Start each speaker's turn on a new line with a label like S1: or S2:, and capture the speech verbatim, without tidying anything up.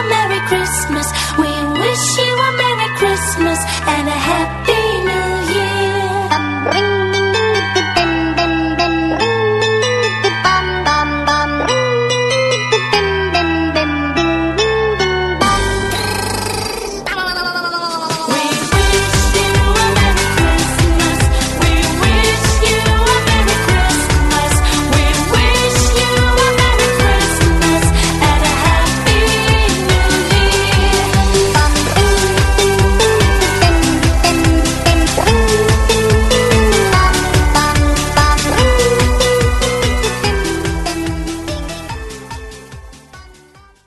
S1: a Merry Christmas. We wish you a Merry Christmas and a happy